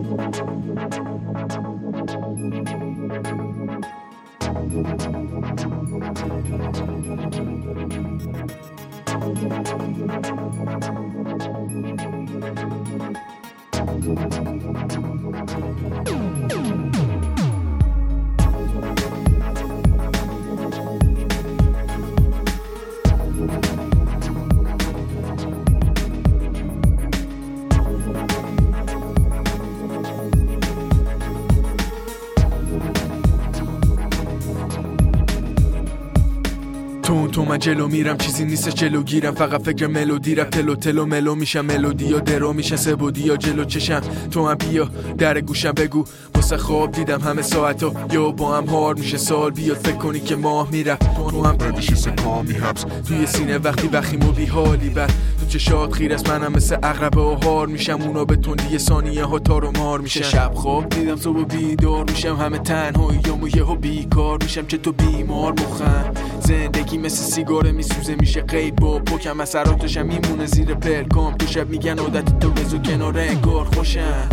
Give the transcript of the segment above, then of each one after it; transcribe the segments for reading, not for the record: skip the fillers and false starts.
تو من جلو میرم، چیزی نیست جلو گیرم، فقط فکر ملودی رفت تلو ملو میشم، ملودی و درو میشن سبودی یا جلو چشم. تو هم بیا در گوشم بگو واسه خواب دیدم همه ساعتو، یا با هم هار میشه سال بیاد فکر کنی که ماه میره. تو هم بدیش سکامی حبس توی سینه وقتی بخیم و بیحالی بر تو چشات خیر است، منم مثل عقربه و هار میشم، اونا به تندی ثانیه ها تار و مار میشه. شب خواب دیدم صبح بیدار میشم، همه تنهایی و یهو بیکار میشم، چه تو بیمار مخم. زندگی مثل سیگاره میسوزه میشه قیب با پکم، اثراتشم میمونه زیر پلکام. تو شب میگن عادت تو بزو کنار انگار خوشم،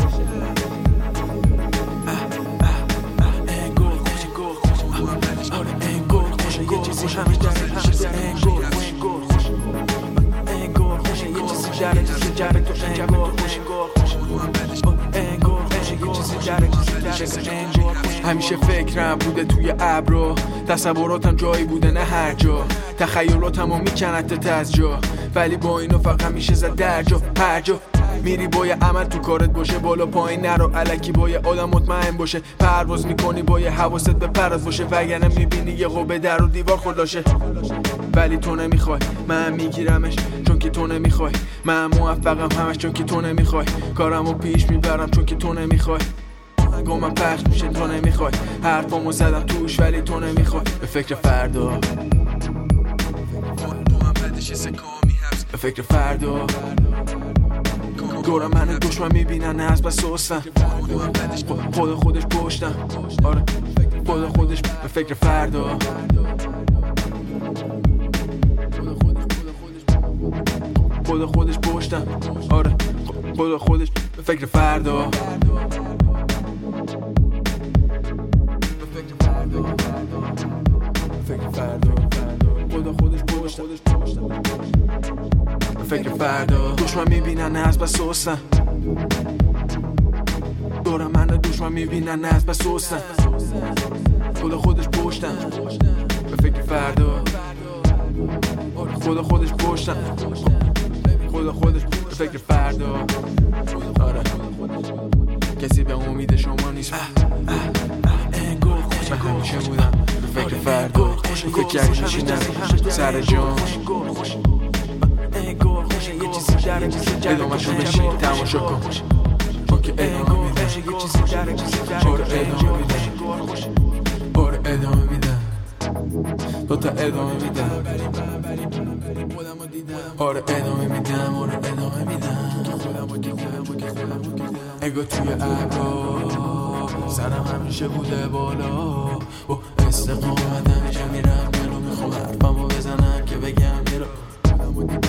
یه چیزی همه در انگار خوشه، یه چیزی جره تو انگار خوشه، یه چیزی جره همیشه فکرم بوده توی ابرا، تصوراتم جایی بوده نه هر جا، تخیلاتمو میکنت از جا، ولی با اینو فقط میشه زد در جا هر جا میری باید عمل تو کارت باشه، بالا پایین نرو الکی باید آدم مطمئن باشه، پرواز میکنی باید حواست به پرواز باشه، وگرنه میبینی یه قبه در و دیوار خودلاشه. ولی تو نمیخوای من میگیرمش چون که تو نمیخوای، من موفقم همش چون که تو نمیخوای، کارمو پیش میبرم چون که تو نمیخوای، گامم پخش میشه تو نمیخوای، حرفامو زدم توش ولی تو نمیخوای. به فکر فردا به فکر فردا دورم من دشمن میبینن از بس سستم، خودش پشتم، آره خودش به فکر فردا، خودش پشتم، آره خودش به فکر فردا، خودش پشتم، به فکر فردا. دشمن میبینن از بس سستم، دورم من دشمن میبینن از بس سستم، خودش پشتم، به فکر فردا، خودش پشتم، خودش به فکر فردا. آره کسی به امید شما نیست، من همیشه بودم به فکر فردا، فکر کردی میشینم سر جان، یه چیزی جره ادامه شو بشین تماشا کن، چون که ادامه میدن، ادامه میدن، دوتا ادامه میدن، ادامه میدن، اگه توی ابرا سرم همیشه بوده بالا و استقامت همیشه میرم جلو، میخوام حرفمو بزنم که بگم میرم